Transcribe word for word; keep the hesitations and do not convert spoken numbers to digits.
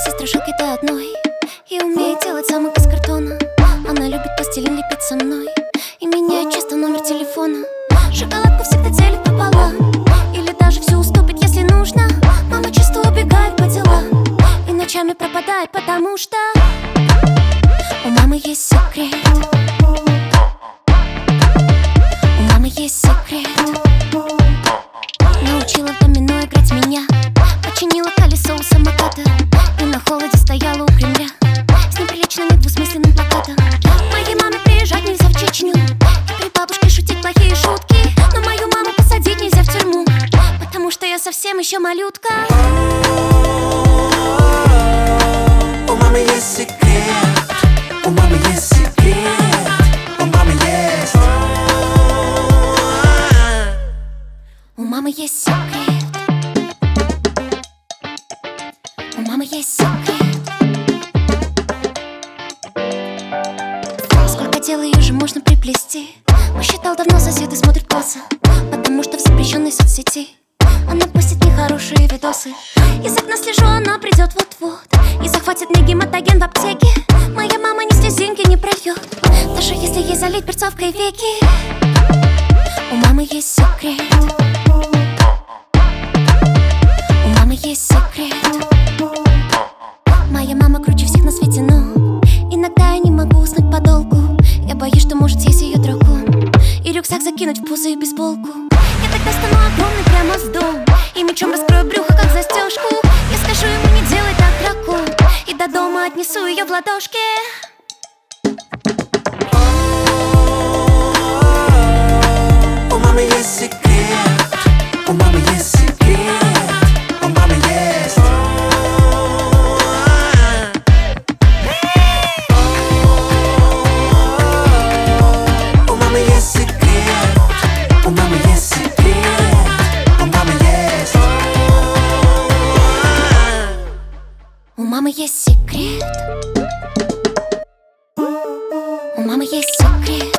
Все страшилки до одной. И умеет делать замок из картона. Она любит пластилин лепить со мной и меняет часто номер телефона. Шоколадку всегда делит пополам, или даже все уступит, если нужно. Мама часто убегает по делам и ночами пропадает, потому что у мамы есть секрет. У мамы есть секрет. Научила в домино играть меня, починила колесо у самоката и на холоде стояла у Кремля с неприличными двусмысленным плакатом. Моей маме приезжать нельзя в Чечню, и при бабушке шутить плохие шутки. Но мою маму посадить нельзя в тюрьму, потому что я совсем еще малютка. У мамы есть секрет. У мамы есть секрет. У мамы есть. У мамы есть секрет. У мамы есть секрет. Сколько дел ее же можно приплести. Посчитал давно, соседы смотрят косо, потому что в запрещенной соцсети она постит нехорошие видосы. Из окна слежу, она придет вот-вот и захватит мне гематоген в аптеке. Моя мама ни слезинки не прольет, даже если ей залить перцовкой веки. У мамы есть секрет. У мамы есть секрет. Моя мама круче всех на свете, но иногда я не могу уснуть подолгу. Я боюсь, что может съесть ее дракон и рюкзак закинуть в пузо и бейсболку. Я тогда стану огромной прямо в дом и мечом раскрою брюхо, как застежку. Я скажу ему: не делай так, дракон, и до дома отнесу ее в ладошке. У мамы есть секрет. У мамы есть секрет. У мамы есть. У мамы есть секрет. У мамы есть секрет. У мамы есть. У мамы есть секрет. У мамы есть секрет.